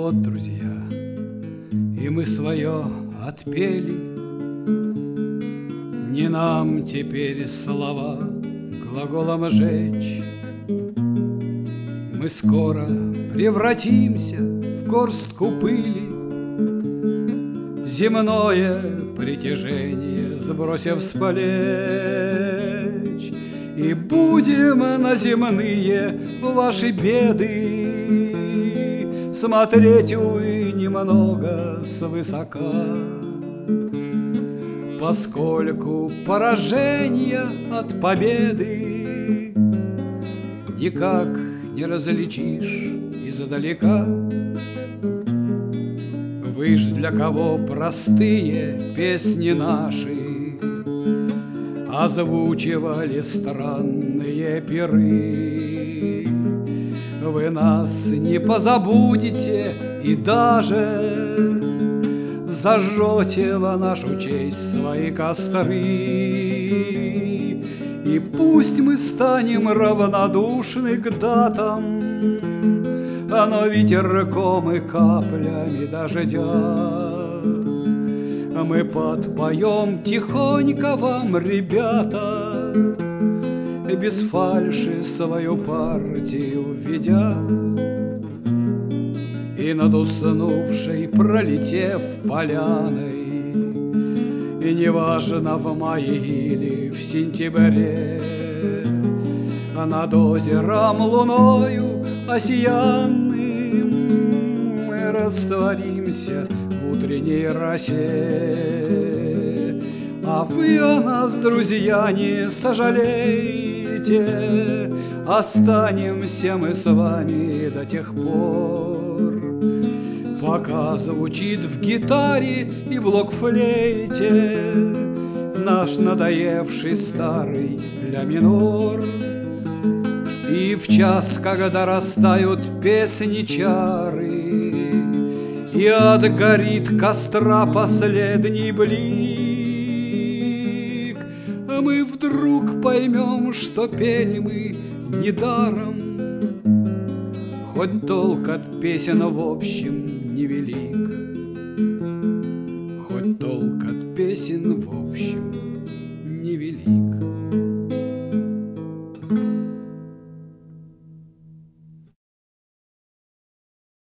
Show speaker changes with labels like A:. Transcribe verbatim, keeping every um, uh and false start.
A: вот, друзья, и мы свое отпели. Не нам теперь слова глаголом жечь. Мы скоро превратимся в горстку пыли, земное притяжение сбросив с плеч, и будем на земные ваши беды смотреть, увы, немного свысока, поскольку поражения от победы никак не различишь издалека. Вы ж для кого простые песни наши озвучивали странные пиры. Вы нас не позабудете и даже зажжете в нашу честь свои костры. И пусть мы станем равнодушны к датам, но ветерком и каплями дождя мы подпоем тихонько вам, ребята, без фальши свою партию введя. И над уснувшей, пролетев поляной, и неважно в мае или в сентябре, над озером луною осиянным мы растворимся в утренней росе. А вы о нас, друзья, не сожалейте, останемся мы с вами до тех пор, пока звучит в гитаре и блокфлейте наш надоевший старый ля минор. И в час, когда растают песни чары и отгорит костра последний блик, мы вдруг поймем, что пели мы недаром, хоть толк от песен в общем невелик, хоть толк от песен в общем